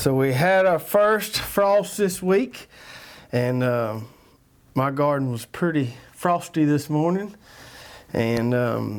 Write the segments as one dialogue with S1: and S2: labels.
S1: So we had our first frost this week, and my garden was pretty frosty this morning, and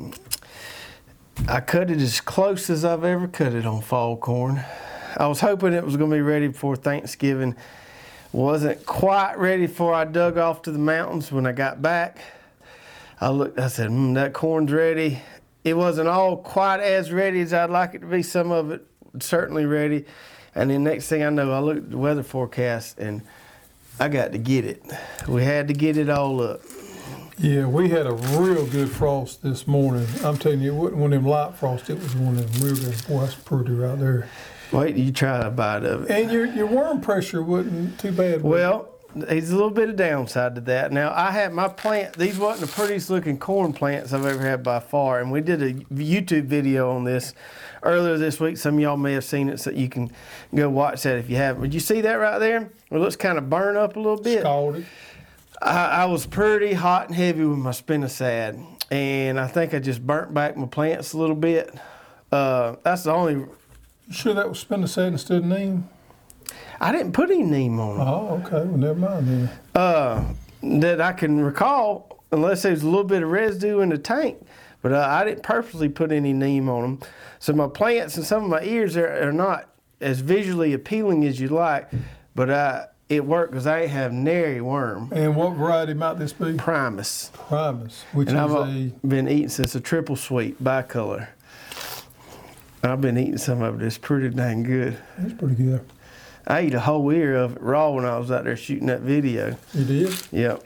S1: I cut it as close as I've ever cut it on fall corn. I was hoping it was going to be ready before Thanksgiving. Wasn't quite ready before I dug off to the mountains. When I got back, I looked, I said, that corn's ready. It wasn't all quite as ready as I'd like it to be. Some of it certainly ready. And then next thing I know, I looked at the weather forecast and I got to get it. We had to get it all up.
S2: Yeah, we had a real good frost this morning. I'm telling you, it wasn't one of them light frost. It was one of them real good. Boy, that's pretty right there.
S1: Wait till you try a bite of it.
S2: And your worm pressure wasn't too bad.
S1: Well, there's a little bit of downside to that. Now, I had my plant, these wasn't the prettiest looking corn plants I've ever had by far. And we did a YouTube video on this earlier this week. Some of y'all may have seen it, so you can go watch that if you haven't. Would you see that right there? It looks kind of burned up a little bit.
S2: Scalded.
S1: I was pretty hot and heavy with my spinosad, and I think I just burnt back my plants a little bit. That's the only...
S2: You sure that was spinosad instead of neem?
S1: I didn't put any neem on them.
S2: Oh, okay. Well, never mind then.
S1: That I can recall, unless there's a little bit of residue in the tank. But I didn't purposely put any neem on them. So my plants and some of my ears are not as visually appealing as you'd like, but it worked because I ain't have nary worm.
S2: And what variety might this be?
S1: Primus.
S2: Primus, which
S1: and
S2: is
S1: I've been eating since a triple sweet bicolor. I've been eating some of it. It's pretty dang good.
S2: It's pretty good.
S1: I ate a whole ear of it raw when I was out there shooting that video.
S2: You did?
S1: Yep.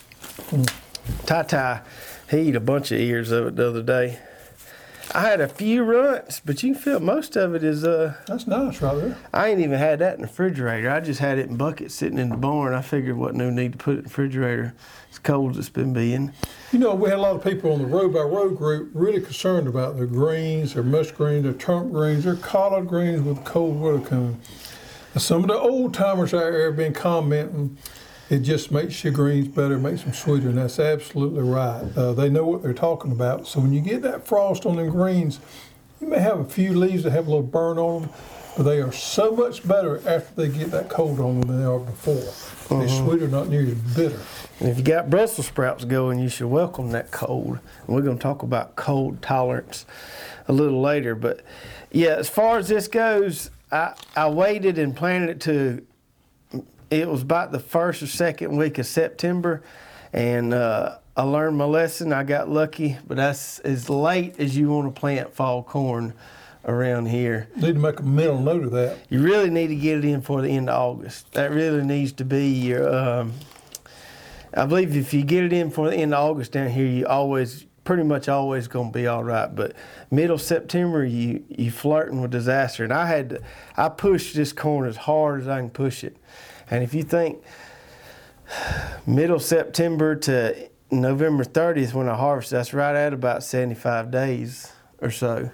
S1: Ty, he ate a bunch of ears of it the other day. I had a few runts, but you can feel most of it is...
S2: That's nice right there.
S1: I ain't even had that in the refrigerator. I just had it in buckets sitting in the barn. I figured wasn't no need to put it in the refrigerator. It's cold as it's been being.
S2: You know, we had a lot of people on the Row by Row group really concerned about their greens, their musgreen, their turnip greens, their collard greens with cold weather coming. And some of the old timers out there have been commenting, it just makes your greens better, makes them sweeter, and that's absolutely right. They know what they're talking about. So when you get that frost on them greens, you may have a few leaves that have a little burn on them, but they are so much better after they get that cold on them than they are before. They're sweeter, not near as bitter.
S1: And if you got Brussels sprouts going, you should welcome that cold. And we're going to talk about cold tolerance a little later. But yeah, as far as this goes, I waited and planted it to, it was about the first or second week of September, and I learned my lesson. I got lucky, but that's as late as you want to plant fall corn around here.
S2: Need to make a mental note of that.
S1: You really need to get it in for the end of August. That really needs to be your, I believe if you get it in for the end of August down here, you always, pretty much always going to be all right. But middle September, you flirting with disaster. And I pushed this corn as hard as I can push it. And if you think middle September to November 30th when I harvest, that's right at about 75 days or so,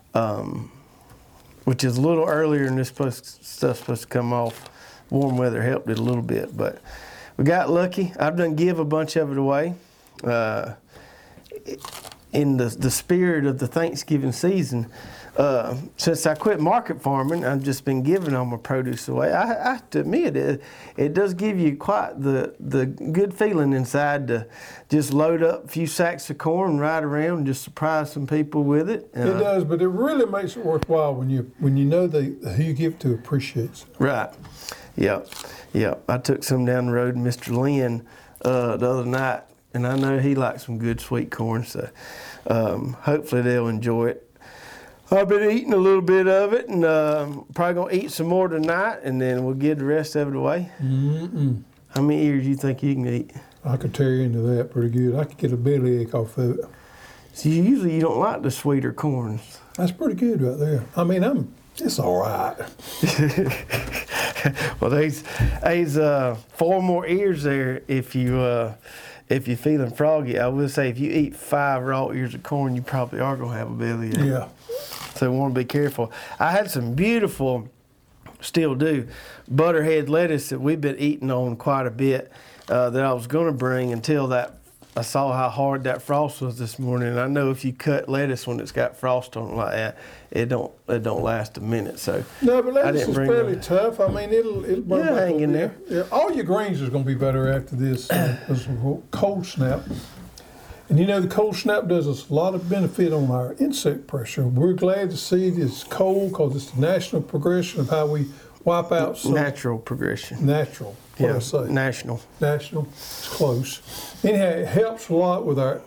S1: which is a little earlier than this stuff's supposed to come off. Warm weather helped it a little bit, but we got lucky. I've done give a bunch of it away. In the spirit of the Thanksgiving season, since I quit market farming, I've just been giving all my produce away. I have to admit, it does give you quite the good feeling inside to just load up a few sacks of corn and ride around and just surprise some people with it.
S2: It does, but it really makes it worthwhile when you know who you give it to appreciates it.
S1: Right. Yep. I took some down the road to Mr. Lynn the other night, and I know he likes some good sweet corn, so hopefully they'll enjoy it. I've been eating a little bit of it, and probably going to eat some more tonight, and then we'll give the rest of it away. How many ears do you think you can eat?
S2: I could tear you into that pretty good. I could get a bellyache off of it.
S1: So usually you don't like the sweeter corns.
S2: That's pretty good right there. I mean, it's all right.
S1: Well, there's 4 more ears there if you're feeling froggy. I will say if you eat 5 raw ears of corn, you probably are going to have a bellyache.
S2: Yeah.
S1: So we want to be careful. I had some beautiful, still do, butterhead lettuce that we've been eating on quite a bit that I was going to bring until that I saw how hard that frost was this morning. And I know if you cut lettuce when it's got frost on it like that, it don't last a minute. So
S2: no, but lettuce is fairly
S1: that.
S2: tough. I mean, it'll burn back
S1: hang in there.
S2: Yeah, all your greens is going to be better after this cold snap. And you know, the cold snap does us a lot of benefit on our insect pressure. We're glad to see this cold because it's the national progression of how we wipe out some
S1: natural progression.
S2: Natural. What did I say?
S1: National.
S2: National. It's close. Anyhow, it helps a lot with our,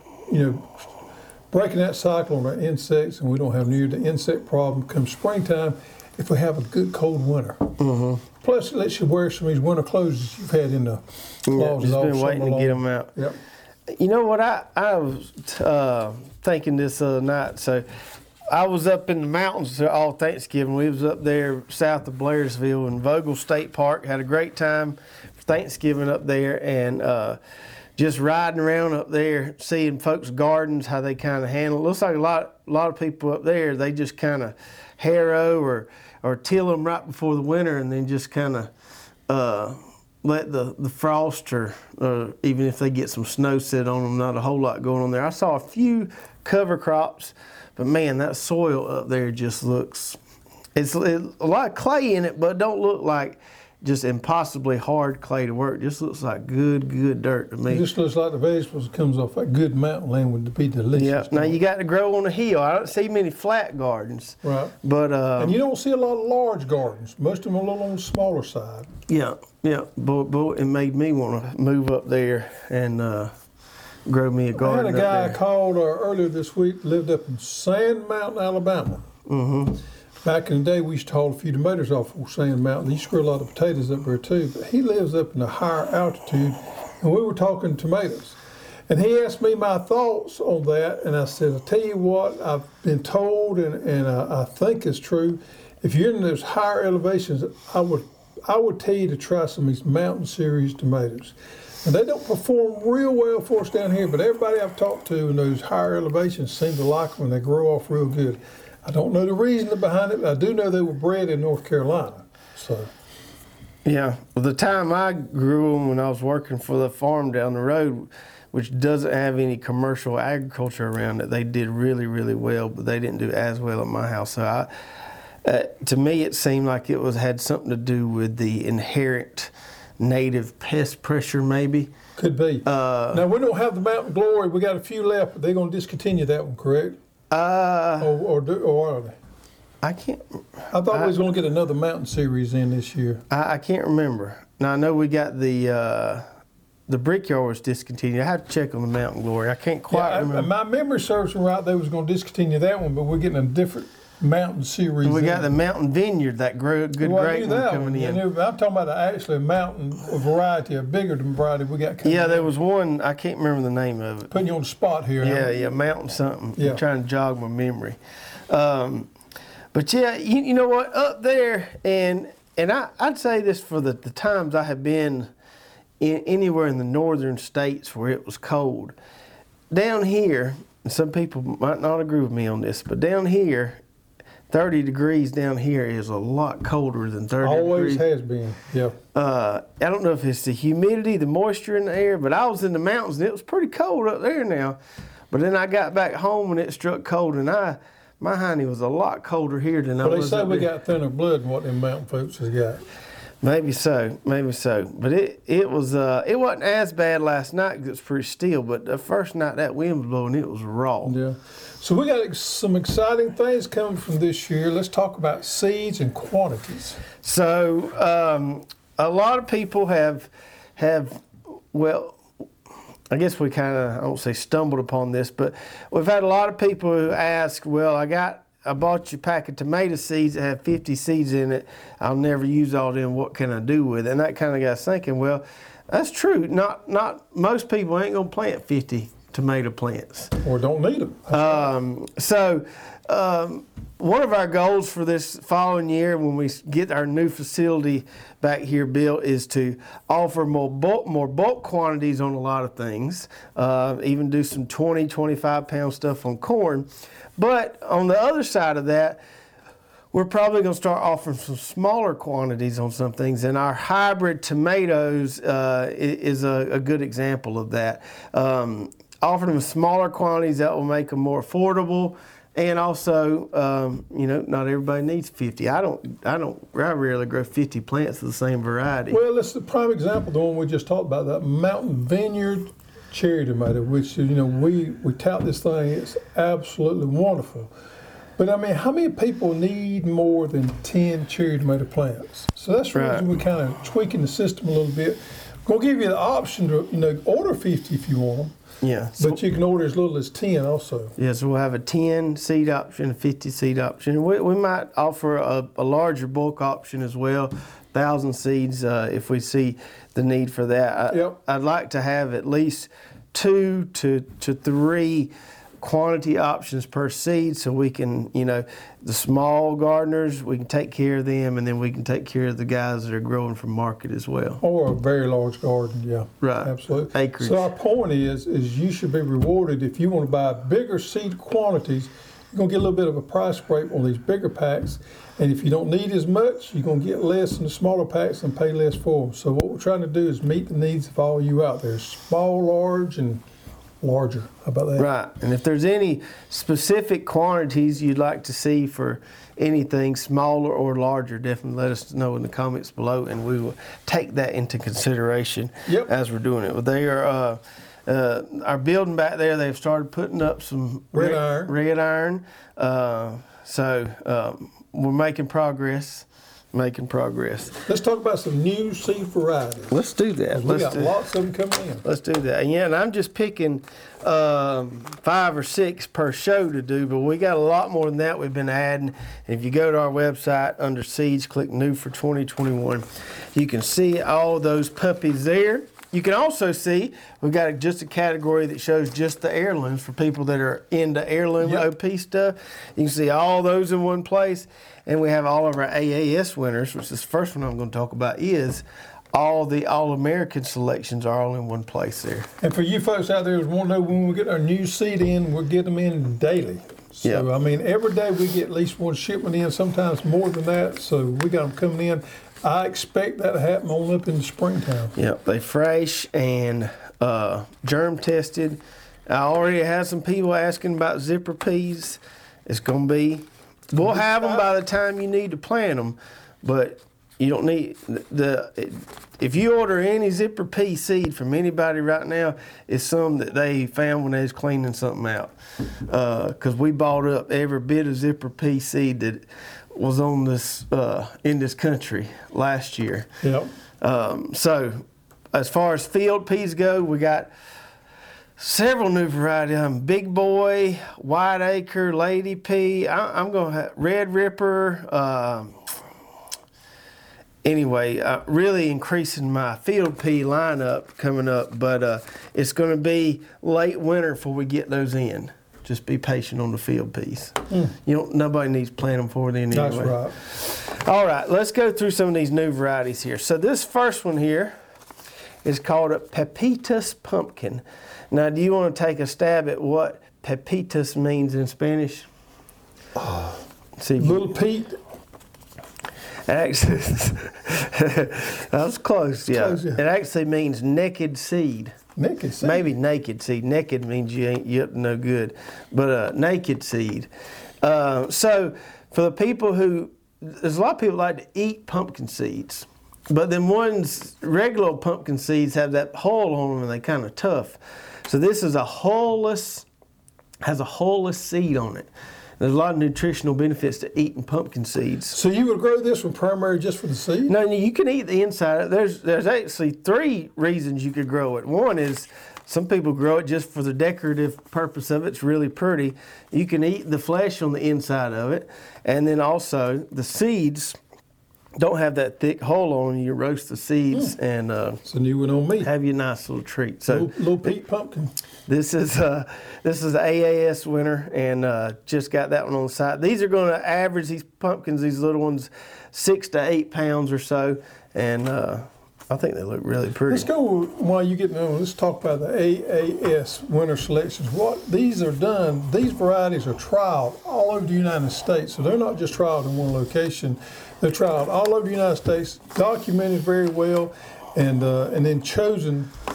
S2: breaking that cycle on our insects, and we don't have near the insect problem come springtime if we have a good cold winter.
S1: Mm-hmm.
S2: Plus, it lets you wear some of these winter clothes that you've had in the closet.
S1: Just been waiting to get them out.
S2: Yep.
S1: You know what? I was thinking this other night. So I was up in the mountains all Thanksgiving. We was up there south of Blairsville in Vogel State Park. Had a great time for Thanksgiving up there, and just riding around up there, seeing folks' gardens, how they kind of handle it. Looks like a lot of people up there, they just kind of harrow or till them right before the winter, and then just kind of let the frost or even if they get some snow set on them, not a whole lot going on there. I saw a few cover crops, but man, that soil up there just looks, it's a lot of clay in it, but it don't look like just impossibly hard clay to work. It just looks like good dirt to me.
S2: It just looks like the vegetables that comes off that good mountain land would be delicious.
S1: Yeah. Now you got to grow on a hill. I don't see many flat gardens.
S2: Right.
S1: But
S2: and you don't see a lot of large gardens. Most of them are a little on the smaller side.
S1: Yeah. But it made me want to move up there and grow me a garden.
S2: I had a guy I called earlier this week, lived up in Sand Mountain, Alabama.
S1: Mm-hmm.
S2: Back in the day, we used to haul a few tomatoes off of Sand Mountain. They used to grow a lot of potatoes up there too. But he lives up in a higher altitude, and we were talking tomatoes. And he asked me my thoughts on that, and I said, I'll tell you what, I've been told, and I think it's true. If you're in those higher elevations, I would tell you to try some of these Mountain Series tomatoes. And they don't perform real well for us down here, but everybody I've talked to in those higher elevations seem to like them, and they grow off real good. I don't know the reason behind it, but I do know they were bred in North Carolina. So,
S1: yeah, well, the time I grew them when I was working for the farm down the road, which doesn't have any commercial agriculture around it, they did really, really well, but they didn't do as well at my house. So, to me, it seemed like it had something to do with the inherent native pest pressure, maybe.
S2: Could be. Now, we don't have the Mountain Glory. We got a few left, but they're going to discontinue that one, correct? Or are they?
S1: I can't.
S2: I thought we was going to get another Mountain Series in this year.
S1: I can't remember. Now I know we got the Brickyard was discontinued. I have to check on the Mountain Glory. I can't quite remember.
S2: My memory serves me right. They was going to discontinue that one, but we're getting a different Mountain Series.
S1: We got the Mountain Vineyard, that good grape one coming in.
S2: I'm talking about actually a mountain variety, a bigger variety we got coming in.
S1: Yeah, there was one, I can't remember the name of it.
S2: Putting you on the spot here.
S1: Yeah, Mountain something.
S2: Yeah.
S1: I'm trying to jog my memory. But yeah, you know what, up there, and I'd say this for the times I have been anywhere in the northern states where it was cold. Down here, and some people might not agree with me on this, but down here, 30 degrees down here is a lot colder than 30
S2: Always
S1: degrees.
S2: has been, yeah.
S1: I don't know if it's the humidity, the moisture in the air, but I was in the mountains and it was pretty cold up there now. But then I got back home and it struck cold, and my honey was a lot colder here than I was.
S2: Well, they say we got thinner blood than what them mountain folks has got.
S1: Maybe so. But it wasn't as bad last night because it's pretty still. But the first night that wind was blowing, it was raw.
S2: Yeah. So we got some exciting things coming from this year. Let's talk about seeds and quantities.
S1: So a lot of people have well, I guess we kind of, I won't say stumbled upon this, but we've had a lot of people who ask, well, I bought you a pack of tomato seeds that have 50 seeds in it. I'll never use all them. What can I do with it? And that kind of got us thinking, well, that's true. Not most people ain't going to plant 50 tomato plants.
S2: Or don't need them.
S1: So one of our goals for this following year when we get our new facility back here built is to offer more bulk quantities on a lot of things, even do some 20, 25 pound stuff on corn. But on the other side of that, we're probably going to start offering some smaller quantities on some things, and our hybrid tomatoes is a good example of that. offer them smaller quantities that will make them more affordable. And also, not everybody needs 50. I rarely grow 50 plants of the same variety.
S2: Well, it's the prime example, the one we just talked about, that Mountain Vineyard cherry tomato, which, we tout this thing. It's absolutely wonderful. But I mean, how many people need more than 10 cherry tomato plants? So that's the reason we're kind of tweaking the system a little bit. We're going to give you the option to, order 50 if you want them.
S1: Yeah.
S2: But you can order as little as 10 also.
S1: Yeah, so we'll have a 10 seed option, a 50 seed option. We might offer a larger bulk option as well, 1,000 seeds if we see the need for that. I'd like to have at least 2 to 3 quantity options per seed, so we can, the small gardeners, we can take care of them, and then we can take care of the guys that are growing for market as well.
S2: Or a very large garden, yeah.
S1: Right.
S2: Absolutely.
S1: Acreage.
S2: So our point is you should be rewarded if you want to buy bigger seed quantities. You're going to get a little bit of a price break on these bigger packs, and if you don't need as much, you're going to get less in the smaller packs and pay less for them. So what we're trying to do is meet the needs of all you out there, small, large, and larger. How about that?
S1: Right. And if there's any specific quantities you'd like to see for anything smaller or larger, definitely let us know in the comments below, and we will take that into consideration as we're doing it. But they are our building back there. They've started putting up some red iron. So we're making progress. Let's talk about some new seed varieties. Let's do that.
S2: We got lots of them coming in.
S1: Let's do that. And I'm just picking 5 or 6 per show to do, but we got a lot more than that we've been adding. If you go to our website under seeds, click new for 2021, you can see all those puppies there. You can also see we've got just a category that shows just the heirlooms for people that are into heirloom OP stuff. You can see all those in one place. And we have all of our AAS winners, which is the first one I'm going to talk about, is all the All-American selections are all in one place there.
S2: And for you folks out there who want to know when we get our new seed in, we'll get them in daily. So, I mean, every day we get at least one shipment in, sometimes more than that. So we got them coming in. I expect that to happen on up in the springtime.
S1: Yep, they fresh and germ tested. I already had some people asking about zipper peas. It's going to be, we'll have them by the time you need to plant them, but you don't need if you order any zipper pea seed from anybody right now, it's some that they found when they was cleaning something out. Because we bought up every bit of zipper pea seed that was on this in this country last year.
S2: Yep.
S1: So as far as field peas go, we got several new varieties. Big Boy, White Acre, Lady Pea. I'm going to have Red Ripper. Anyway, really increasing my field pea lineup coming up, but it's going to be late winter before we get those in. Just be patient on the field peas. Nobody needs to plant them for then anyway.
S2: That's right.
S1: All right, let's go through some of these new varieties here. So this first one here is called a Pepitas pumpkin. Now, do you want to take a stab at what Pepitas means in Spanish?
S2: Little Pete.
S1: Actually, that was close. Yeah.
S2: Close, yeah.
S1: It actually means naked seed.
S2: Naked seed.
S1: Maybe naked seed. Naked means you ain't up to no good, but naked seed. So for the people there's a lot of people like to eat pumpkin seeds, but then regular pumpkin seeds have that hull on them and they're kind of tough. So this is has a hull-less seed on it. There's a lot of nutritional benefits to eating pumpkin seeds.
S2: So you would grow this one primarily just for the seed?
S1: No, you can eat the inside. There's actually 3 reasons you could grow it. One is some people grow it just for the decorative purpose of it. It's really pretty. You can eat the flesh on the inside of it. And then also the seeds don't have that thick hull on them. You roast the seeds and
S2: it's a new one on me.
S1: Have you a nice little treat. So
S2: little Pete pumpkin.
S1: This is the AAS winner, and just got that one on the side. These are going to average, these pumpkins, these little ones, 6 to 8 pounds or so, and I think they look really pretty.
S2: Let's go, while you get on, let's talk about the AAS winter selections. What these are done, these varieties are trialed all over the United States, so they're not just trialed in one location. They're trialed all over the United States, documented very well, and then chosen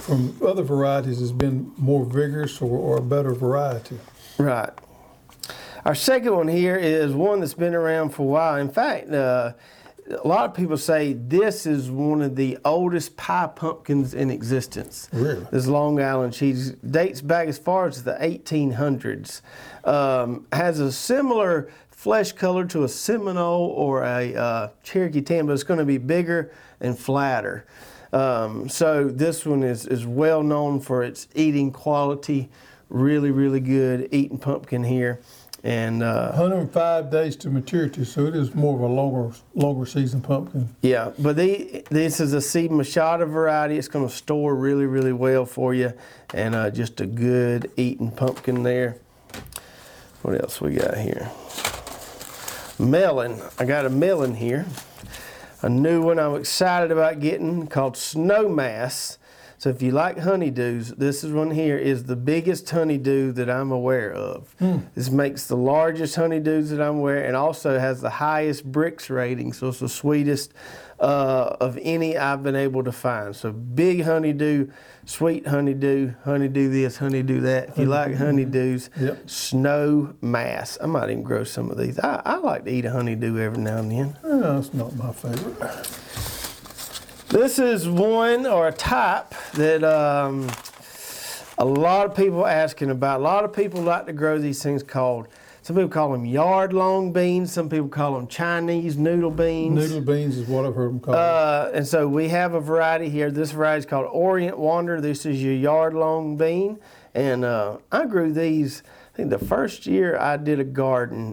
S2: from other varieties has been more vigorous or a better variety.
S1: Right. Our second one here is one that's been around for a while. In fact, a lot of people say this is one of the oldest pie pumpkins in existence.
S2: Really?
S1: This Long Island cheese dates back as far as the 1800s. Has a similar flesh color to a Seminole or a Cherokee Tan, but it's going to be bigger and flatter. So this one is well known for its eating quality. Really, really good eating pumpkin here. And
S2: 105 days to maturity, so it is more of a longer season pumpkin.
S1: yeah, but this is a seed machado variety. It's going to store really, really well for you, and just a good eating pumpkin there. What else we got here? Melon. I got a melon here, a new one I'm excited about getting called Snowmass. So if you like honeydews, this one here is the biggest honeydew that I'm aware of. This makes the largest honeydews that I'm aware, and also has the highest Brix rating, so it's the sweetest of any I've been able to find. So big honeydew, sweet honeydew, honeydew this, honeydew that. If you like honeydews, Snowmass. I might even grow some of these. I like to eat a honeydew every now and then.
S2: That's not my favorite.
S1: This is one or a type that a lot of people asking about. A lot of people like to grow these things called, some people call them yard long beans, some people call them Chinese noodle beans.
S2: Noodle beans is what I've heard them called.
S1: And so we have a variety here. This variety is called Orient Wonder. This is your yard long bean. And I grew these, I think the first year I did a garden,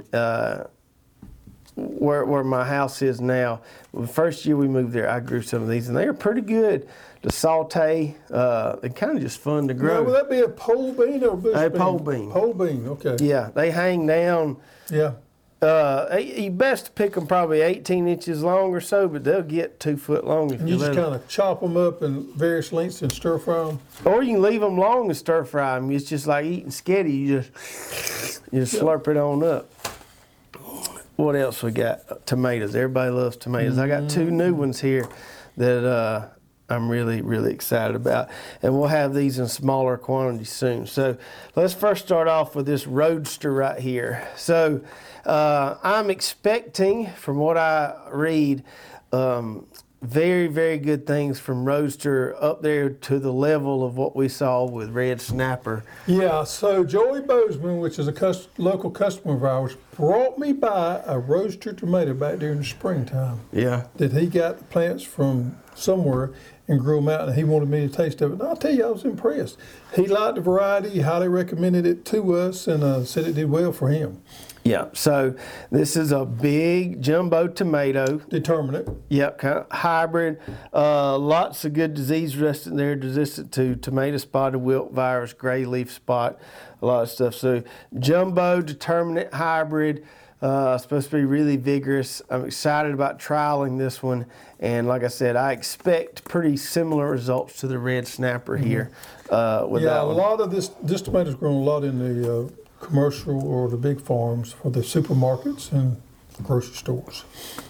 S1: where my house is now. The first year we moved there, I grew some of these, and they are pretty good to saute. They're kind of just fun to grow.
S2: Now, would that be a pole bean or a bush bean?
S1: A pole bean.
S2: Pole bean, okay.
S1: Yeah, they hang down.
S2: Yeah.
S1: You best pick them probably 18 inches long or so, but they'll get 2 foot long if
S2: And
S1: you
S2: you
S1: let
S2: just
S1: them.
S2: kind of chop them up in various lengths and stir fry them?
S1: Or you can leave them long and stir fry them. It's just like eating sketty. You just slurp it on up. What else we got? Tomatoes. Everybody loves tomatoes. I got 2 new ones here that I'm really, really excited about. And we'll have these in smaller quantities soon. So let's first start off with this Roadster right here. So I'm expecting, from what I read, very, very good things from Roadster, up there to the level of what we saw with Red Snapper.
S2: Yeah, so Joey Bozeman, which is a local customer of ours, brought me by a Roadster tomato back during the springtime.
S1: Yeah.
S2: That he got the plants from somewhere and grew them out, and he wanted me to taste of it. And I'll tell you, I was impressed. He liked the variety, he highly recommended it to us, and said it did well for him.
S1: Yeah, so this is a big jumbo tomato.
S2: Determinate.
S1: Yep, kind of hybrid. Lots of good disease resistant there, resistant to tomato spotted wilt virus, gray leaf spot, a lot of stuff. So jumbo, determinate, hybrid, supposed to be really vigorous. I'm excited about trialing this one. And like I said, I expect pretty similar results to the Red Snapper here. With that one.
S2: A lot of this tomato's grown a lot in the commercial or the big farms for the supermarkets and grocery stores.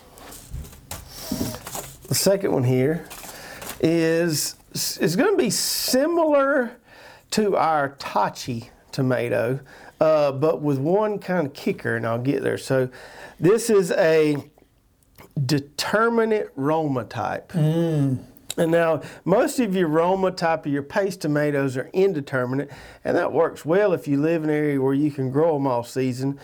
S1: The second one here is going to be similar to our Tachi tomato, but with one kind of kicker, and I'll get there. So this is a determinate Roma type. And now, most of your Roma type of your paste tomatoes are indeterminate, and that works well if you live in an area where you can grow them all season.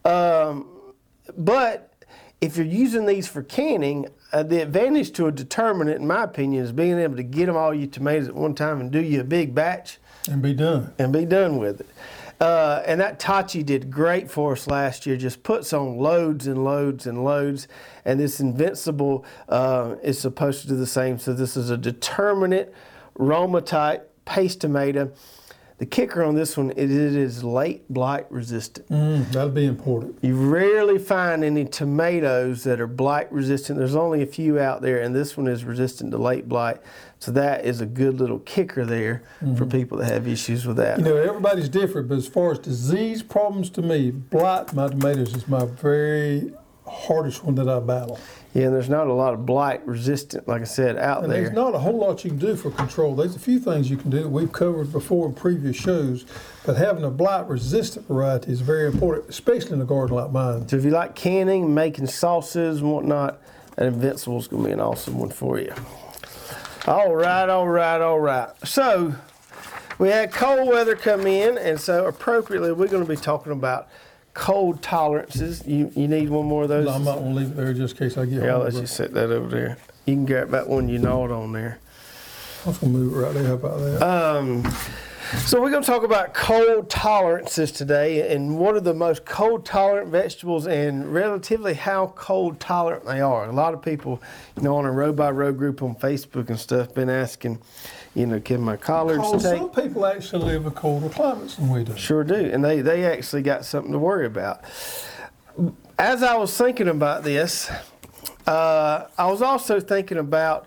S1: But if you're using these for canning, the advantage to a determinate, in my opinion, is being able to get them all your tomatoes at one time and do you a big batch.
S2: And be done.
S1: And be done with it. And that Tachi did great for us last year, just puts on loads and loads and loads. And this Invincible is supposed to do the same. So this is a determinate Roma type paste tomato. The kicker on this one, it is late blight resistant.
S2: That'll be important.
S1: You rarely find any tomatoes that are blight resistant. There's only a few out there, and this one is resistant to late blight. So that is a good little kicker there for people that have issues with that.
S2: You know, everybody's different, but as far as disease problems to me, blight my tomatoes is my very hardest one that I battle.
S1: Yeah, and there's not a lot of blight resistant, like I said, out
S2: And
S1: there.
S2: there's not a whole lot you can do for control. There's a few things you can do that we've covered before in previous shows, but having a blight resistant variety is very important, especially in a garden like mine.
S1: So if you like canning, making sauces and whatnot, that Invincible's gonna be an awesome one for you. All right. So we had cold weather come in, and so appropriately we're gonna be talking about cold tolerances. You need one more of those?
S2: I'm not going to leave it there just in case I get
S1: Yeah, I'll
S2: hungry.
S1: let you set that over there. You can grab that one you gnawed on there.
S2: I'm just going to move it right there. How about that?
S1: So we're going to talk about cold tolerances today, and what are the most cold tolerant vegetables and relatively how cold tolerant they are. A lot of people, on a row by row group on Facebook and stuff, been asking, can my collards take?
S2: Some people actually live in colder climates than we do.
S1: Sure do, and they actually got something to worry about. As I was thinking about this, I was also thinking about,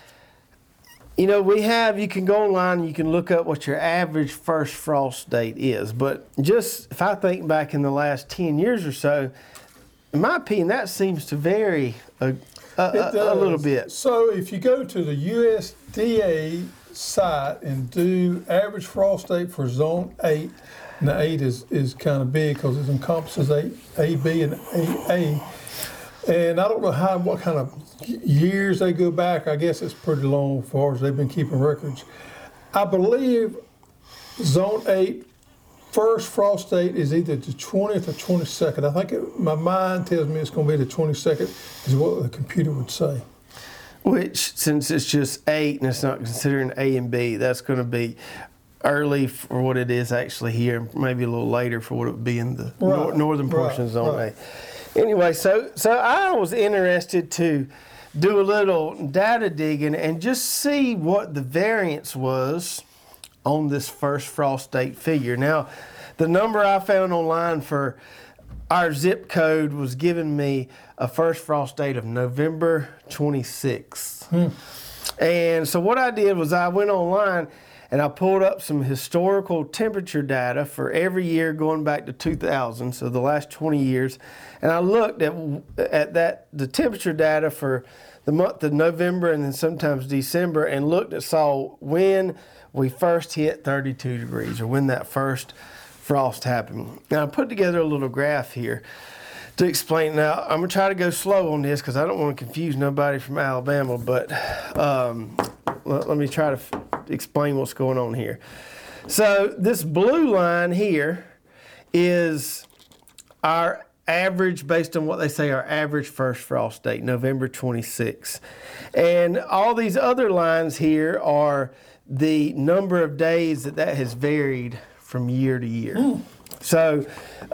S1: you can go online and you can look up what your average first frost date is, but just if I think back in the last 10 years or so, in my opinion, that seems to vary a little bit.
S2: So if you go to the USDA site and do average frost date for zone 8, and the 8 is kind of big because it encompasses A, B, and AA. And I don't know what kind of years they go back. I guess it's pretty long as far as they've been keeping records. I believe zone 8 first frost date is either the 20th or 22nd. I think my mind tells me it's going to be the 22nd is what the computer would say.
S1: Which, since it's just 8 and it's not considering A and B, that's going to be early for what it is actually here, maybe a little later for what it would be in the northern portion of Zone A. Anyway, so I was interested to do a little data digging and just see what the variance was on this first frost date figure. Now, the number I found online for our zip code was giving me a first frost date of November 26th. And so what I did was I went online and I pulled up some historical temperature data for every year going back to 2000, so the last 20 years. And I looked at the temperature data for the month of November and then sometimes December, and saw when we first hit 32 degrees or when that first frost happened. Now I put together a little graph here to explain. Now I'm gonna try to go slow on this because I don't want to confuse nobody from Alabama, but let me try to explain what's going on here. So this blue line here is our average, based on what they say, our average first frost date, November 26th. And all these other lines here are the number of days that has varied from year to year. So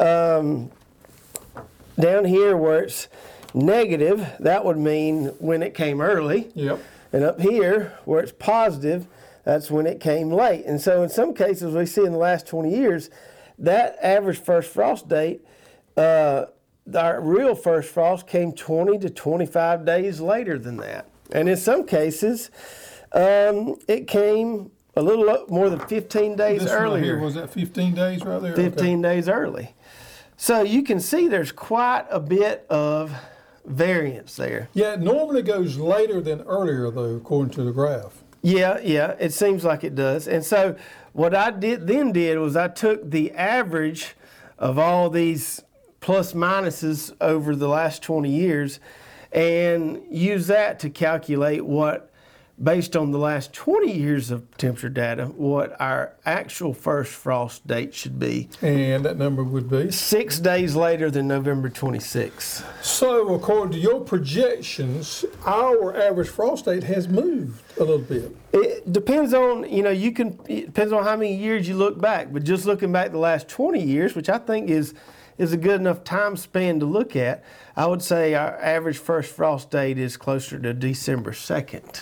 S1: down here where it's negative, that would mean when it came early.
S2: Yep.
S1: And up here where it's positive, that's when it came late. And so in some cases we see in the last 20 years, that average first frost date, our real first frost came 20 to 25 days later than that. And in some cases, it came a little more than 15 days
S2: This one right
S1: earlier.
S2: here, was that 15 days right there?
S1: 15 days early. So you can see there's quite a bit of variance there.
S2: Yeah, it normally goes later than earlier, though, according to the graph.
S1: Yeah, it seems like it does. And so what I did was I took the average of all these plus minuses over the last 20 years and used that to calculate what, based on the last 20 years of temperature data, what our actual first frost date should be.
S2: And that number would be?
S1: 6 days later than November 26th.
S2: So, according to your projections, our average frost date has moved a little bit.
S1: It depends on, it depends on how many years you look back, but just looking back the last 20 years, which I think is a good enough time span to look at, I would say our average first frost date is closer to December 2nd.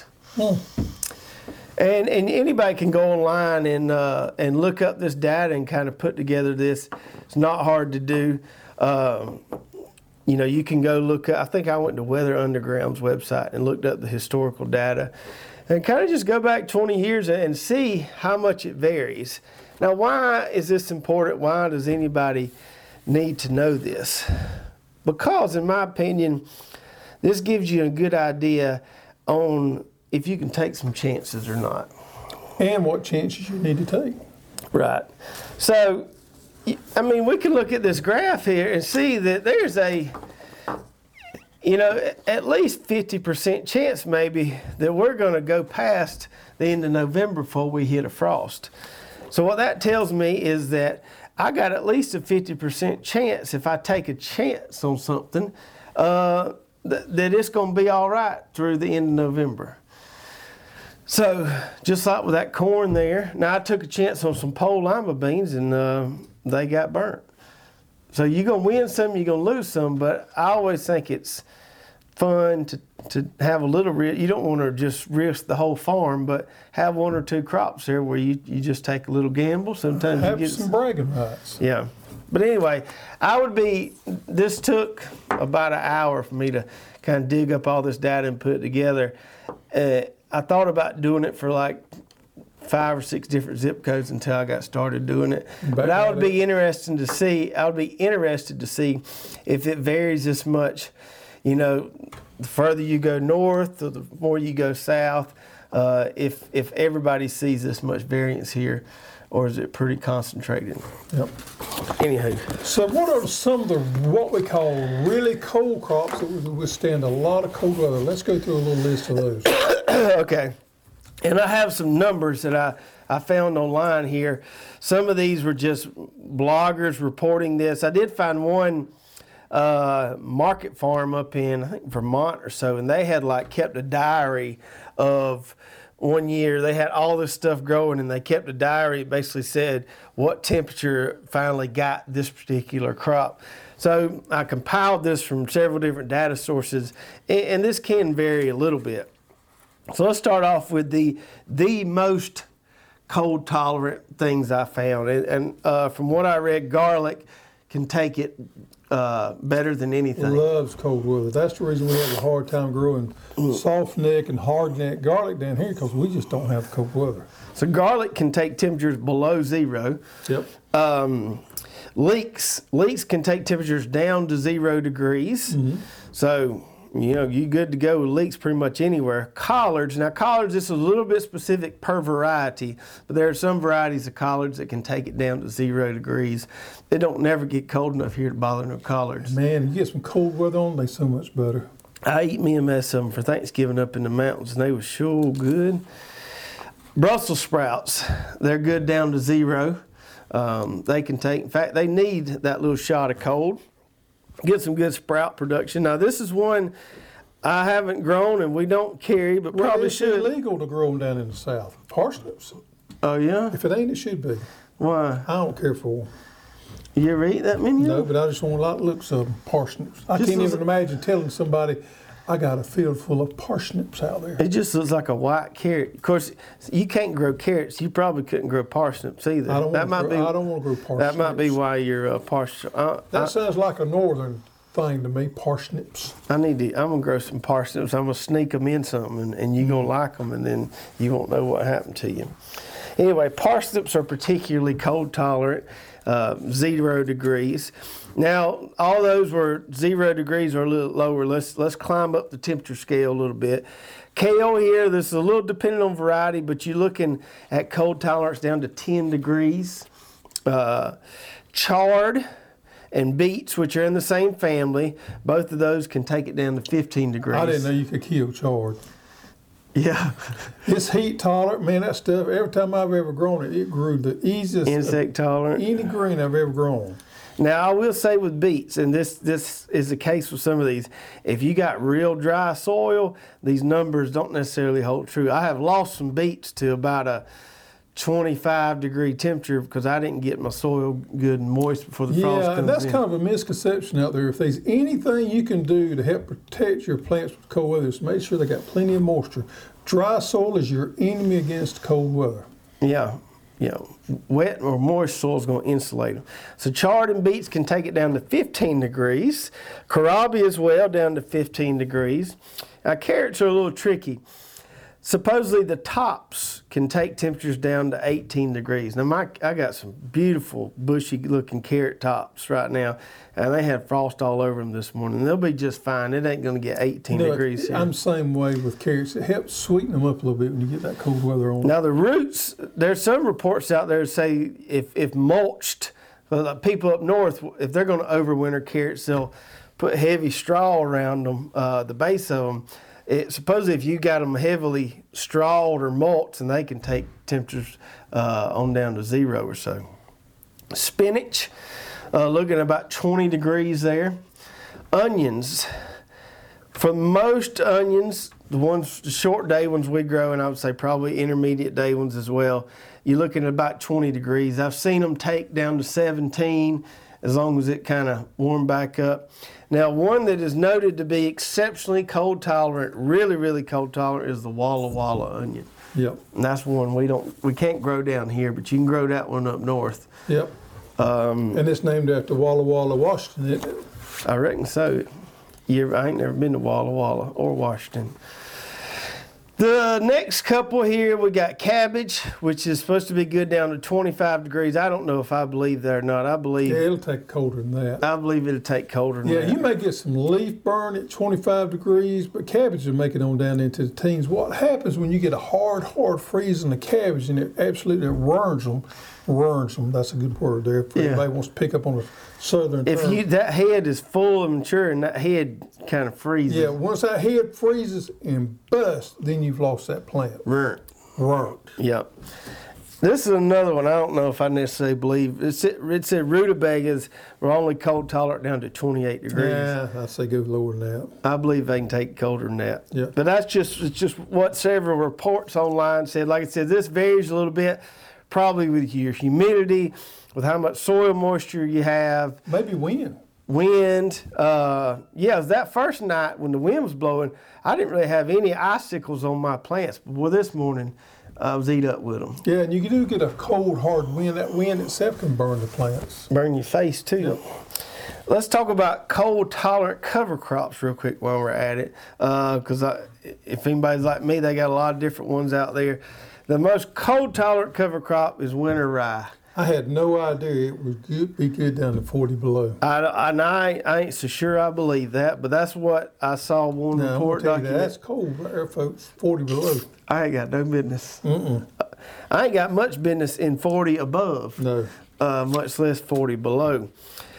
S1: And anybody can go online and look up this data and kind of put together this. It's not hard to do. You can go look up, I think I went to Weather Underground's website and looked up the historical data and kind of just go back 20 years and see how much it varies. Now, why is this important? Why does anybody need to know this? because, in my opinion, this gives you a good idea on if you can take some chances or not.
S2: And what chances you need to take.
S1: Right. So, I mean, we can look at this graph here and see that there's a, at least 50% chance maybe that we're going to go past the end of November before we hit a frost. So what that tells me is that I got at least a 50% chance if I take a chance on something that it's going to be all right through the end of November. So just like with that corn there, now I took a chance on some pole lima beans and they got burnt. So you're going to win some, you're going to lose some, but I always think it's fun to have a little risk. You don't want to just risk the whole farm, but have one or two crops there where you just take a little gamble. Sometimes
S2: Have
S1: you get
S2: some bragging rights.
S1: Yeah. But anyway, this took about an hour for me to kind of dig up all this data and put it together. I thought about doing it for like 5 or 6 different zip codes until I got started doing it. But I would be interested to see if it varies this much. The further you go north or the more you go south, if everybody sees this much variance here, or is it pretty concentrated?
S2: Yep.
S1: Anywho.
S2: So what are some of the what we call really cold crops that would withstand a lot of cold weather? Let's go through a little list of those.
S1: Okay. And I have some numbers that I found online here. Some of these were just bloggers reporting this. I did find one market farm up in, I think, Vermont or so, and they had kept a diary of one year. They had all this stuff growing, and they kept a diary. It basically said what temperature finally got this particular crop. So I compiled this from several different data sources, and this can vary a little bit. So let's start off with the most cold tolerant things I found. And from what I read, garlic can take it better than anything.
S2: Loves cold weather. That's the reason we have a hard time growing soft neck and hard neck garlic down here, because we just don't have cold weather.
S1: So garlic can take temperatures below 0.
S2: Yep.
S1: Leeks can take temperatures down to 0 degrees. Mm-hmm. So you good to go with leeks pretty much anywhere. Collards, this is a little bit specific per variety, but there are some varieties of collards that can take it down to 0 degrees. They don't never get cold enough here to bother no collards.
S2: Man, you get some cold weather on, they're so much better.
S1: I eat me a mess of them for Thanksgiving up in the mountains, and they were sure good. Brussels sprouts, they're good down to 0. They can take, in fact, they need that little shot of cold. Get some good sprout production. Now, this is one I haven't grown and we don't carry, but probably should.
S2: It's illegal to grow them down in the South. Parsnips.
S1: Oh, yeah?
S2: If it ain't, it should be.
S1: Why?
S2: I don't care for them.
S1: You ever eat that many?
S2: No, but I just want a lot of looks of them. Parsnips. I can't even imagine telling somebody, I got a field full of parsnips out there.
S1: It just looks like a white carrot. Of course, you can't grow carrots. You probably couldn't grow parsnips either.
S2: I don't want to grow parsnips.
S1: That might be why you're parsnip.
S2: That sounds like a northern thing to me, parsnips.
S1: I'm gonna grow some parsnips. I'm gonna sneak them in something, and you're gonna like them, and then you won't know what happened to you. Anyway, parsnips are particularly cold tolerant, 0 degrees. Now, all those were 0 degrees or a little lower. Let's climb up the temperature scale a little bit. Kale here, this is a little dependent on variety, but you're looking at cold tolerance down to 10 degrees. Chard and beets, which are in the same family, both of those can take it down to 15 degrees.
S2: I didn't know you could kill chard.
S1: Yeah.
S2: It's heat tolerant, man, that stuff, every time I've ever grown it, it grew the easiest.
S1: Insect tolerant.
S2: Any green I've ever grown.
S1: Now, I will say with beets, and this is the case with some of these, if you got real dry soil, these numbers don't necessarily hold true. I have lost some beets to about a 25-degree temperature because I didn't get my soil good and moist before the frost comes in.
S2: Yeah, and that's kind of a misconception out there. If there's anything you can do to help protect your plants with cold weather, is make sure they got plenty of moisture. Dry soil is your enemy against cold weather.
S1: Yeah. Wet or moist soil is going to insulate them. So chard and beets can take it down to 15 degrees. Kohlrabi as well, down to 15 degrees. Now carrots are a little tricky. supposedly the tops can take temperatures down to 18 degrees. Now, I got some beautiful bushy looking carrot tops right now, and they had frost all over them this morning. They'll be just fine. It ain't going to get 18 degrees here.
S2: I'm the same way with carrots. It helps sweeten them up a little bit when you get that cold weather on.
S1: Now, the roots, there's some reports out there that say if mulched, people up north, if they're going to overwinter carrots, they'll put heavy straw around them, the base of them. Supposedly, if you got them heavily strawed or mulched, and they can take temperatures on down to 0 or so. Spinach, looking at about 20 degrees there. Onions, for most onions, the short day ones we grow, and I would say probably intermediate day ones as well, you're looking at about 20 degrees. I've seen them take down to 17 as long as it kind of warmed back up. Now, one that is noted to be exceptionally cold tolerant, really, really cold tolerant, is the Walla Walla onion.
S2: Yep.
S1: And that's one we can't grow down here, but you can grow that one up north.
S2: Yep. And it's named after Walla Walla, Washington, isn't it?
S1: I reckon so. I ain't never been to Walla Walla or Washington. The next couple here, we got cabbage, which is supposed to be good down to 25 degrees. I don't know if I believe that or not.
S2: Yeah, it'll take colder than that.
S1: I believe it'll take colder than that.
S2: Yeah, you may get some leaf burn at 25 degrees, but cabbage will make it on down into the teens. What happens when you get a hard freeze in the cabbage and it absolutely burns them, that's a good word there if anybody wants to pick up on a southern term.
S1: That head is full and mature and that head kind of freezes.
S2: Yeah, once that head freezes and busts, then you've lost that plant.
S1: Burnt.
S2: Yep.
S1: This is another one I don't know if I necessarily believe. It said rutabagas were only cold tolerant down to 28 degrees.
S2: Yeah, I'd say go lower than that.
S1: I believe they can take colder than that.
S2: Yeah.
S1: But it's just what several reports online said. Like I said, this varies a little bit, probably with your humidity, with how much soil moisture you have.
S2: Maybe wind.
S1: That first night when the wind was blowing, I didn't really have any icicles on my plants. But this morning, I was eat up with them.
S2: Yeah, and you do get a cold, hard wind. That wind itself can burn the plants.
S1: Burn your face, too. Yep. Let's talk about cold-tolerant cover crops real quick while we're at it. Because if anybody's like me, they got a lot of different ones out there. The most cold-tolerant cover crop is winter rye.
S2: I had no idea it would be good down to 40 below.
S1: I ain't so sure I believe that, but that's what I saw one report document.
S2: That's cold right there, folks, 40 below.
S1: I ain't got no business. I ain't got much business in 40 above.
S2: No.
S1: Much less 40 below.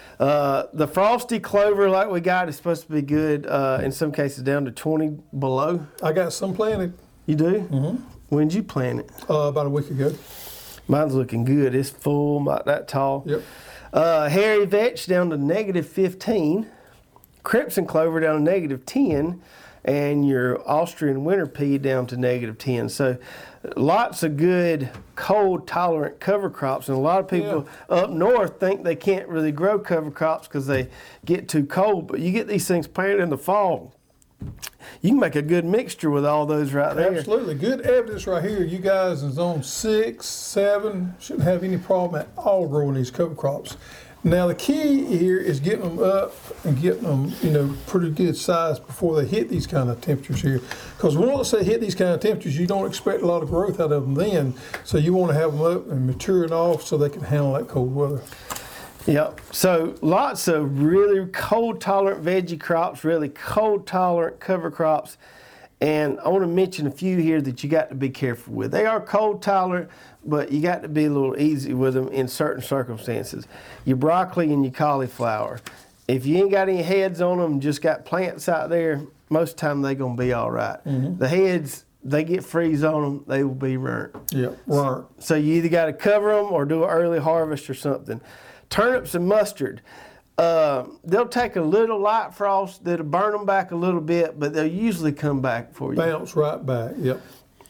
S1: The frosty clover like we got is supposed to be good, in some cases down to 20 below.
S2: I got some planted.
S1: You do? Mm-hmm. When did you plant it?
S2: About a week ago.
S1: Mine's looking good. It's full, about that tall.
S2: Yep.
S1: Hairy vetch down to -15. Crimson clover down to -10. And your Austrian winter pea down to -10. So lots of good cold-tolerant cover crops. And a lot of people up north think they can't really grow cover crops because they get too cold. But you get these things planted in the fall, you can make a good mixture with all those right there.
S2: Absolutely. Good evidence right here. You guys in zone 6, 7 shouldn't have any problem at all growing these cover crops. Now the key here is getting them up and getting them, pretty good size before they hit these kind of temperatures here. Because once they hit these kind of temperatures, you don't expect a lot of growth out of them then. So you want to have them up and maturing off so they can handle that cold weather.
S1: Yep. So lots of really cold-tolerant veggie crops, really cold-tolerant cover crops. And I want to mention a few here that you got to be careful with. They are cold-tolerant, but you got to be a little easy with them in certain circumstances. Your broccoli and your cauliflower. If you ain't got any heads on them, just got plants out there, most of the time they're going to be all right. Mm-hmm. The heads, they get freeze on them, they will be burnt.
S2: Yeah, burnt.
S1: So you either got to cover them or do an early harvest or something. Turnips and mustard. They'll take a little light frost that'll burn them back a little bit, but they'll usually come back for you.
S2: Bounce right back, yep.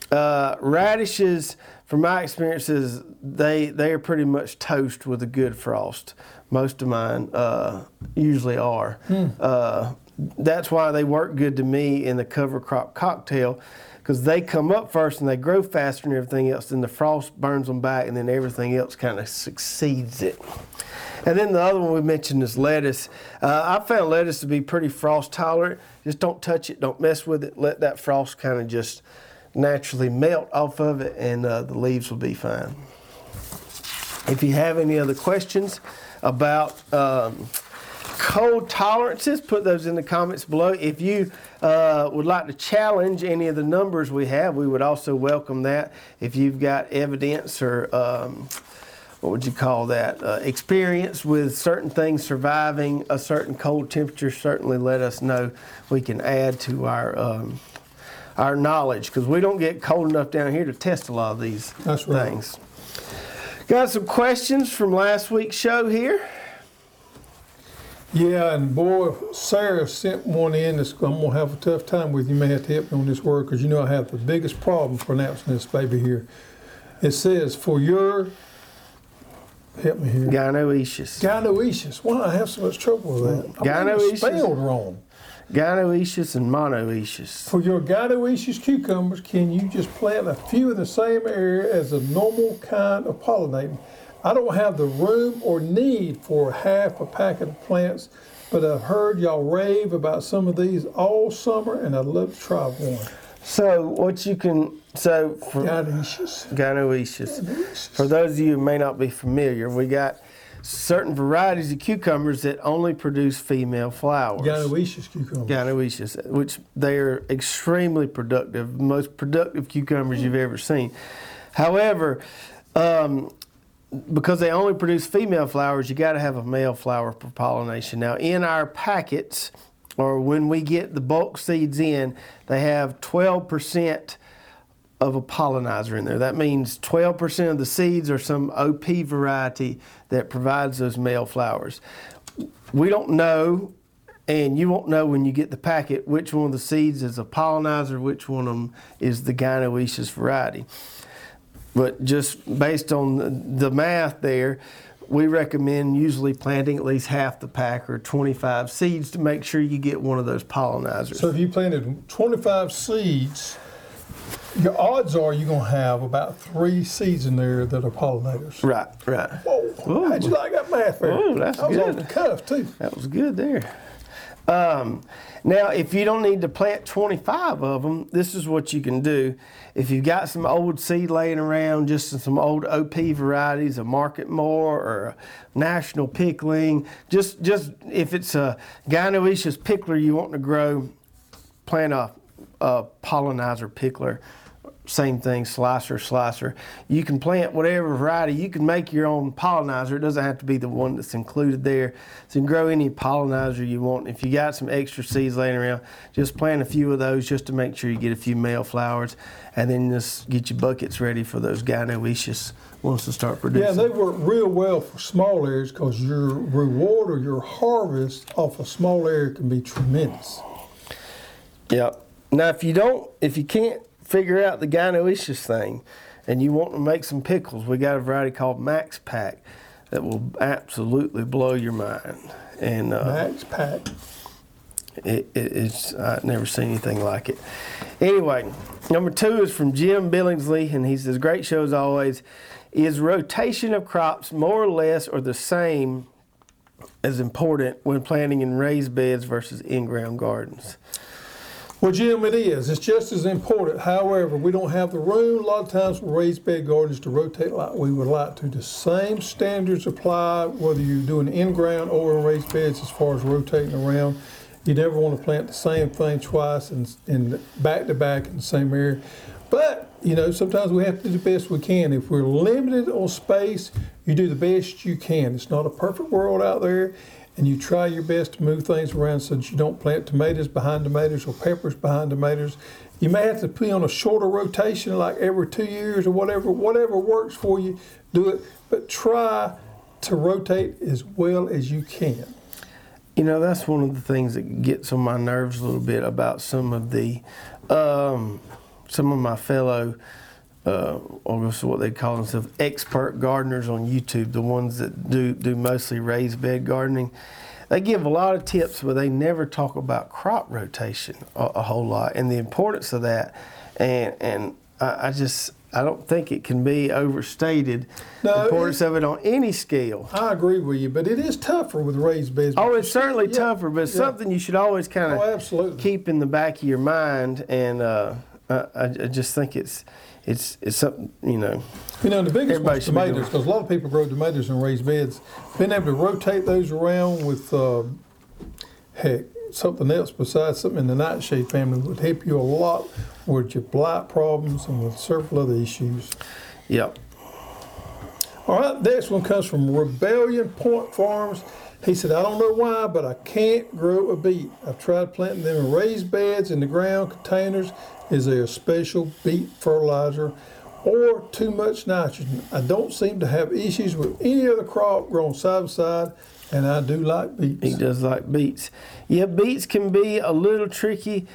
S1: Radishes, from my experiences, they are pretty much toast with a good frost. Most of mine usually are. That's why they work good to me in the cover crop cocktail, because they come up first and they grow faster than everything else. Then the frost burns them back, and then everything else kind of succeeds it. And then the other one we mentioned is lettuce. I found lettuce to be pretty frost tolerant. Just don't touch it, don't mess with it. Let that frost kind of just naturally melt off of it, and the leaves will be fine. If you have any other questions about cold tolerances, put those in the comments below. If you would like to challenge any of the numbers we have, we would also welcome that. If you've got evidence or what would you call that, experience with certain things surviving a certain cold temperature, certainly let us know. We can add to our knowledge, because we don't get cold enough down here to test a lot of these things. Got some questions from last week's show here.
S2: Yeah, and boy, Sarah sent one in. I'm going to have a tough time with you. You may have to help me on this word, because you know I have the biggest problem pronouncing this baby here. It says, for your, help me here.
S1: Gynoecious.
S2: Gynoecious. Why do I have so much trouble with that?
S1: Gynoecious.
S2: It's spelled wrong.
S1: Gynoecious and monoecious.
S2: For your gynoecious cucumbers, can you just plant a few in the same area as a normal kind of pollinating? I don't have the room or need for half a packet of plants, but I've heard y'all rave about some of these all summer, and I'd love to try one.
S1: So what you can, so for gynoecious. For those of you who may not be familiar, we got certain varieties of cucumbers that only produce female flowers.
S2: Gynoecious cucumbers.
S1: Gynoecious, which they are extremely productive, most productive cucumbers you've ever seen. However, because they only produce female flowers, you got to have a male flower for pollination. Now, in our packets, or when we get the bulk seeds in, they have 12% of a pollinizer in there. That means 12% of the seeds are some OP variety that provides those male flowers. We don't know, and you won't know when you get the packet, which one of the seeds is a pollinizer, which one of them is the gynoecious variety. But just based on the math there, we recommend usually planting at least half the pack, or 25 seeds, to make sure you get one of those pollinizers.
S2: So if you planted 25 seeds, your odds are you're going to have about 3 seeds in there that are pollinators.
S1: Right, right.
S2: Whoa, how'd you like that math there?
S1: Oh, that's
S2: good.
S1: good.
S2: Off the cuff, too.
S1: That was good there. Now, if you don't need to plant 25 of them, this is what you can do. If you've got some old seed laying around, just some old OP varieties, a Market More or a National Pickling, just if it's a gynoecious pickler you want to grow, plant a pollinizer pickler. Same thing, slicer. You can plant whatever variety. You can make your own pollinizer. It doesn't have to be the one that's included there. So you can grow any pollinizer you want. If you got some extra seeds laying around, just plant a few of those just to make sure you get a few male flowers, and then just get your buckets ready for those gynoecious ones to start producing.
S2: Yeah, they work real well for small areas, because your reward or your harvest off a small area can be tremendous.
S1: Yep. Now, if you can't figure out the gynoecious thing and you want to make some pickles, we got a variety called Max Pack that will absolutely blow your mind. And
S2: Max Pack.
S1: It's I've never seen anything like it. Anyway, number 2 is from Jim Billingsley, and he says, great show as always. Is rotation of crops more or less or the same as important when planting in raised beds versus in-ground gardens?
S2: Well, Jim, it is. It's just as important. However, we don't have the room a lot of times for raised bed gardens to rotate like we would like to. The same standards apply whether you're doing in-ground or in raised beds as far as rotating around. You never want to plant the same thing twice and back-to-back in the same area. But, sometimes we have to do the best we can. If we're limited on space, you do the best you can. It's not a perfect world out there. And you try your best to move things around so that you don't plant tomatoes behind tomatoes or peppers behind tomatoes. You may have to put on a shorter rotation, like every 2 years or whatever works for you, do it. But try to rotate as well as you can.
S1: That's one of the things that gets on my nerves a little bit about some of my fellow, or what they call themselves, expert gardeners on YouTube, the ones that do mostly raised bed gardening. They give a lot of tips, but they never talk about crop rotation a whole lot and the importance of that. And I don't think it can be overstated, the importance of it on any scale.
S2: I agree with you, but it is tougher with raised beds.
S1: Oh, it's certainly tougher, but it's something you should always kind of
S2: absolutely
S1: keep in the back of your mind. And I just think it's something,
S2: You know, the biggest
S1: Everybody
S2: one's
S1: should be doing
S2: tomatoes,
S1: it.
S2: because a lot of people grow tomatoes in raised beds. Being able to rotate those around with, something else besides something in the nightshade family would help you a lot with your blight problems and with several other issues.
S1: Yep.
S2: All right, next one comes from Rebellion Point Farms. He said, I don't know why, but I can't grow a beet. I've tried planting them in raised beds in the ground containers. Is there a special beet fertilizer or too much nitrogen? I don't seem to have issues with any other crop grown side by side, and I do like beets.
S1: He does like beets. Yeah, beets can be a little tricky.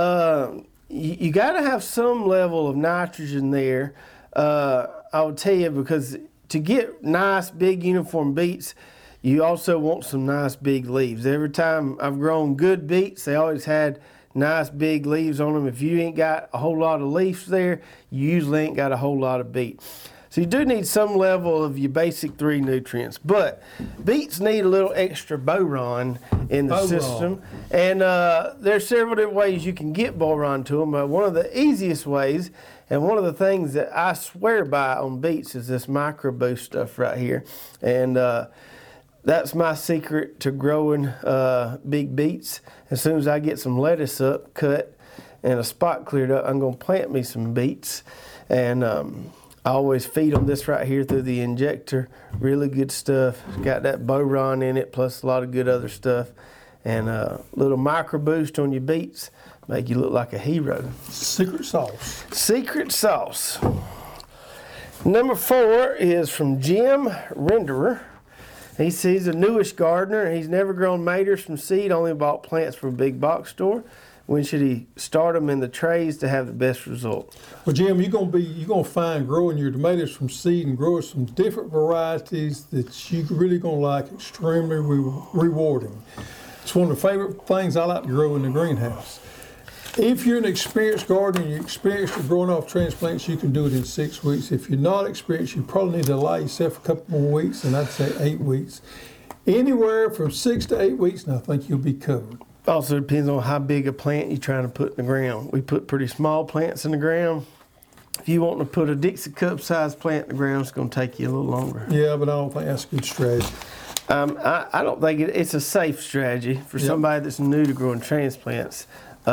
S1: You got to have some level of nitrogen there. I would tell you, because to get nice, big, uniform beets, you also want some nice, big leaves. Every time I've grown good beets, they always had nice, big leaves on them. If you ain't got a whole lot of leaves there, you usually ain't got a whole lot of beet. So you do need some level of your basic 3 nutrients. But beets need a little extra boron in the system. And there's several different ways you can get boron to them. But one of the easiest ways, and one of the things that I swear by on beets, is this Micro Boost stuff right here. And that's my secret to growing big beets. As soon as I get some lettuce up, cut, and a spot cleared up, I'm going to plant me some beets. And I always feed them this right here through the injector. Really good stuff. It's got that boron in it, plus a lot of good other stuff. And a little Micro Boost on your beets, make you look like a hero.
S2: Secret sauce.
S1: Secret sauce. Number 4 is from Jim Renderer. He's a newish gardener. He's never grown tomatoes from seed, only bought plants from a big box store. When should he start them in the trays to have the best result?
S2: Well, Jim, you're gonna find growing your tomatoes from seed and growing some different varieties that you're really gonna like, extremely rewarding. It's one of the favorite things I like to grow in the greenhouse. If you're an experienced gardener, you're experienced at growing off transplants, you can do it in 6 weeks. If you're not experienced, you probably need to allow yourself a couple more weeks, and I'd say 8 weeks. Anywhere from 6 to 8 weeks, and I think you'll be covered.
S1: Also depends on how big a plant you're trying to put in the ground. We put pretty small plants in the ground. If you want to put a Dixie cup sized plant in the ground, it's going to take you a little longer.
S2: Yeah, but I don't think that's a good strategy.
S1: I don't think it's a safe strategy for somebody that's new to growing transplants.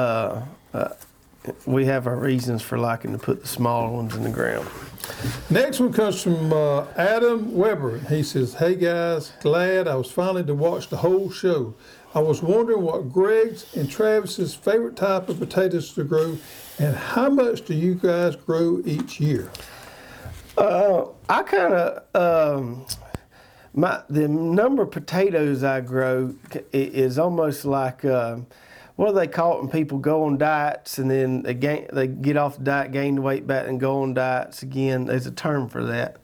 S1: We have our reasons for liking to put the smaller ones in the ground.
S2: Next one comes from Adam Weber. He says, hey guys, glad I was finally to watch the whole show. I was wondering what Greg's and Travis's favorite type of potatoes to grow, and how much do you guys grow each year?
S1: I kind of the number of potatoes I grow is almost like what do they call it when people go on diets and then they get off the diet, gain the weight back, and go on diets again? There's a term for that.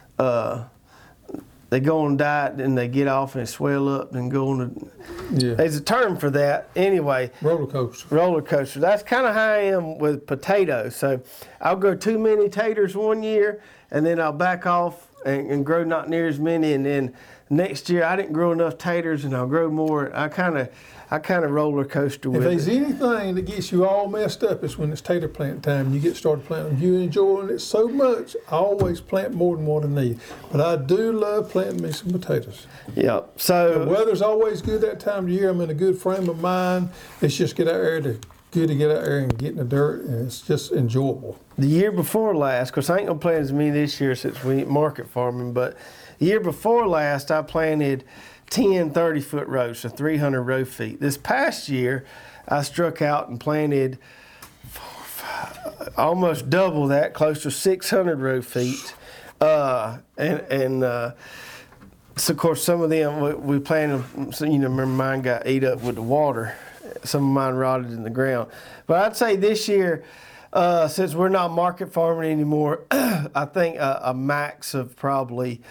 S1: They go on diet and they get off and they swell up and go on. There's a term for that. Anyway.
S2: Roller coaster.
S1: Roller coaster. That's kind of how I am with potatoes. So I'll grow too many taters one year, and then I'll back off and grow not near as many. And then next year I didn't grow enough taters, and I'll grow more. I kind of roller coaster with it.
S2: If there's anything that gets you all messed up, it's when it's tater plant time and you get started planting. You enjoying it so much, I always plant more than what I need. But I do love planting me some potatoes.
S1: Yeah. So
S2: the weather's always good that time of year. I'm in a good frame of mind. It's just good to get out there and get in the dirt, and it's just enjoyable.
S1: The year before last, of course I ain't gonna plant as many this year since we ain't market farming, but the year before last I planted 10 30-foot rows, so 300 row feet. This past year, I struck out and planted almost double that, close to 600 row feet. So of course, some of them we planted, so, remember mine got ate up with the water. Some of mine rotted in the ground. But I'd say this year, since we're not market farming anymore, I think a max of probably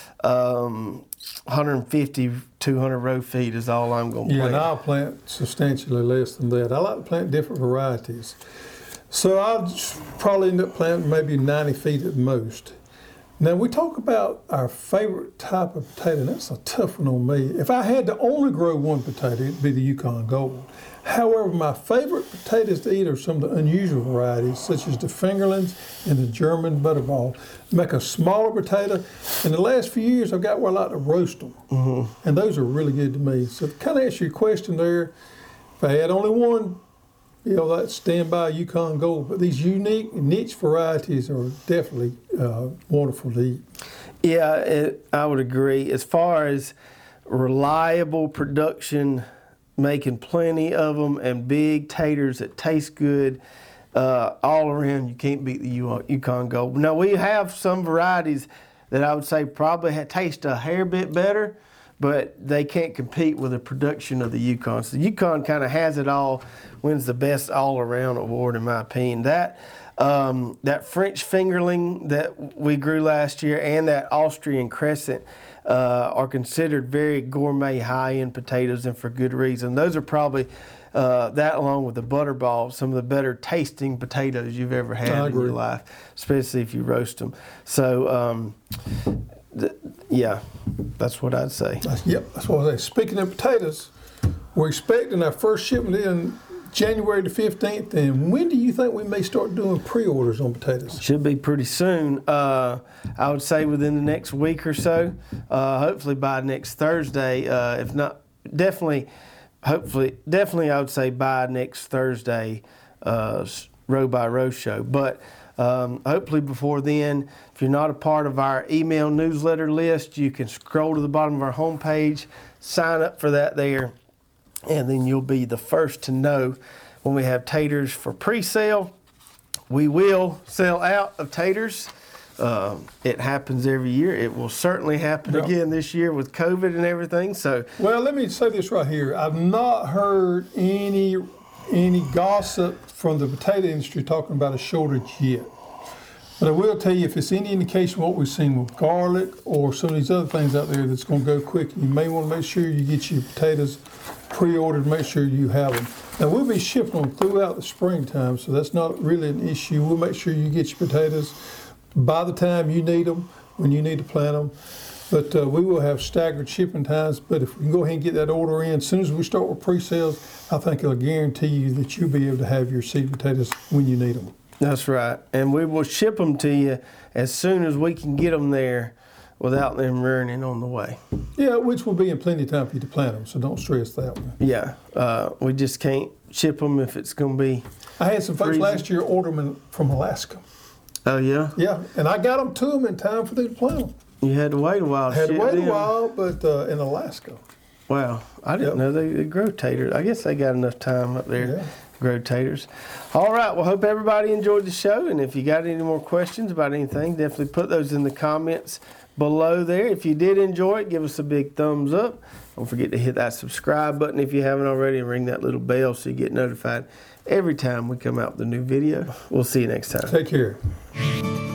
S1: 150, 200 row feet is all I'm going to plant.
S2: Yeah, and I'll plant substantially less than that. I like to plant different varieties. So I'll probably end up planting maybe 90 feet at most. Now, we talk about our favorite type of potato, and that's a tough one on me. If I had to only grow one potato, it'd be the Yukon Gold. However, my favorite potatoes to eat are some of the unusual varieties, such as the fingerlings and the German butterball. Make a smaller potato. In the last few years, I've got where I like to roast them, and those are really good to me. So to kind of answer your question there, if I had only one, that's standby Yukon Gold. But these unique niche varieties are definitely wonderful to eat.
S1: Yeah, I would agree. As far as reliable production, making plenty of them, and big taters that taste good, all around, you can't beat the Yukon Gold. Now, we have some varieties that I would say probably taste a hair bit better, but they can't compete with the production of the Yukon. So the Yukon kind of has it all, wins the best all-around award, in my opinion. That French fingerling that we grew last year and that Austrian crescent are considered very gourmet, high-end potatoes, and for good reason. Those are probably, that along with the butterball, some of the better tasting potatoes you've ever had in your life, especially if you roast them. So, yeah, that's what I'd say.
S2: That's what I say. Speaking of potatoes, we're expecting our first shipment in January the 15th, and when do you think we may start doing pre-orders on potatoes?
S1: Should be pretty soon. I would say within the next week or so, hopefully by next Thursday. If not, definitely I would say by next Thursday, row by row show. But hopefully before then, if you're not a part of our email newsletter list, you can scroll to the bottom of our homepage, sign up for that there, and then you'll be the first to know when we have taters for pre-sale. We will sell out of taters. It happens every year. It will certainly happen again this year with COVID and everything. So,
S2: well, let me say this right here. I've not heard any gossip from the potato industry talking about a shortage yet. But I will tell you, if it's any indication what we've seen with garlic or some of these other things out there that's going to go quick, you may want to make sure you get your potatoes pre-ordered, make sure you have them. Now, we'll be shipping them throughout the springtime, so that's not really an issue. We'll make sure you get your potatoes by the time you need them, when you need to plant them. But we will have staggered shipping times, but if we can go ahead and get that order in, as soon as we start with pre-sales, I think it'll guarantee you that you'll be able to have your seed potatoes when you need them.
S1: That's right. And we will ship them to you as soon as we can get them there without them ruining on the way.
S2: Yeah, which will be in plenty of time for you to plant them, so don't stress that one.
S1: Yeah, we just can't ship them if it's going to be
S2: I had some folks last year order them from Alaska.
S1: Oh, yeah?
S2: Yeah, and I got them to them in time for them to plant them.
S1: You had to wait a while.
S2: I had to wait a while, but in Alaska.
S1: Wow, I didn't know they grow taters. I guess they got enough time up there to grow taters. All right, well, hope everybody enjoyed the show, and if you got any more questions about anything, definitely put those in the comments below there. If you did enjoy it, give us a big thumbs up. Don't forget to hit that subscribe button if you haven't already, and ring that little bell so you get notified every time we come out with a new video. We'll see you next time.
S2: Take care.